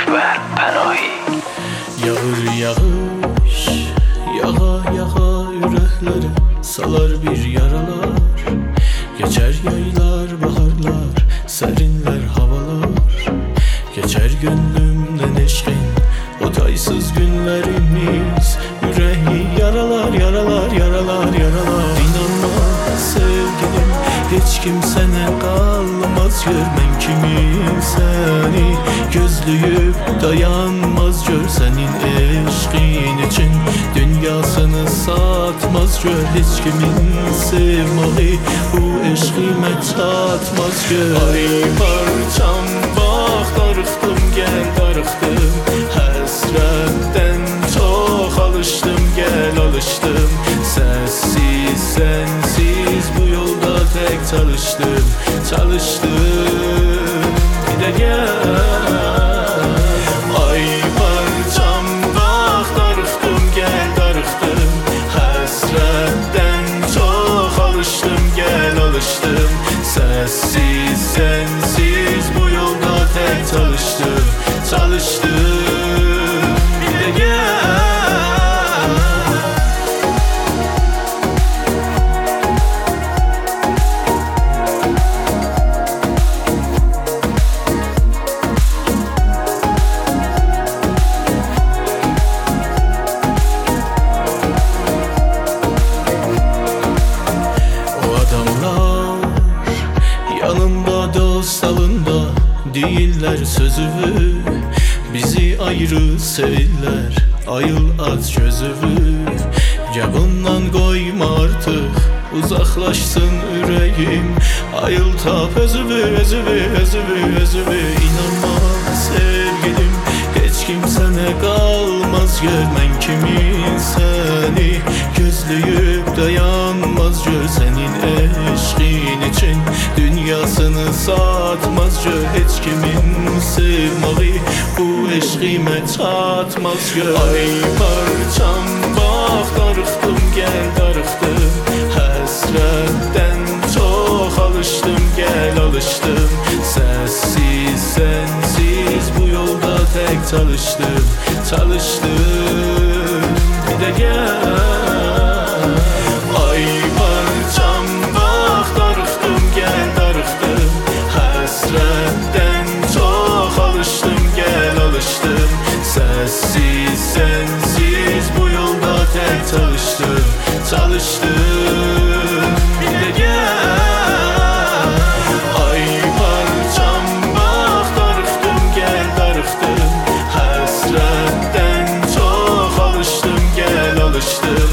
Ekber Pənahî. Yağır yağış, yağa yağa ürəklərə salar bir yaralar. Geçer yaylar, baharlar, serinler havalar. Geçer gönlümden eşkin o taysız günlerimiz. Yüreği yaralar, yaralar, yaralar, yaralar. İnanma sevgilim, hiç kimsene kalmaz. Görmen kimin seni gözlüyüp dayanmaz. Gör senin eşkin için dünyasını satmaz. Gör hiç kimin sevmeyi bu eşkime çatmaz. Gör ay parçam bak, darıxdım gel darıxdım. Həsrətdən çox alışdım gel alışdım. Sessiz sensiz bu yolda tek çalıştım, çalıştım. Bir de gel ay parçam bak, darıxdım gel darıxdım. Həsrətdən çox alışdım gel alışdım. Sessiz sensiz bu yolda tek çalıştım, çalıştım. Bir de gel yanında dost salında değiller sözümü. Bizi ayrı sevirler, ayıl aç gözümü. Cevabından koyma artık, uzaklaşsın yüreğim. Ayıl tap özümü, özümü, özümü, özümü. İnanma sevgilim, hiç kimsene kalmaz. Görmen kimin seni gözlüyüp dayanmaz. Gör senin eşkin için dünyasını satmaz. Gör hiç kimin sevmeyi bu eşkime çatmaz. Gör ay parçam bak, darıxdım gel darıxdım. Həsrətdən çox alışdım gel alışdım. Sessiz sensiz bu yolda tek çalıştım, çalıştım. Bir de gel ay parçam bak, darıxdım gel darıxdım. Həsrətdən çox alışdım gel alışdım. Sessiz sensiz bu yolda tek çalıştım, çalıştım. Bir de gel ay parçam bak, darıxdım gel darıxdım. Həsrətdən çox alışdım gel alışdım.